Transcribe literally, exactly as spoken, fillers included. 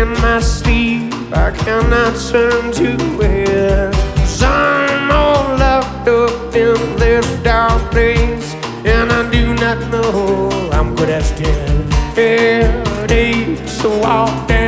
in my sleep, I cannot turn to it. 'Cause I'm all locked up in this dark place, and I do not know I'm good as dead. Headaches to walk down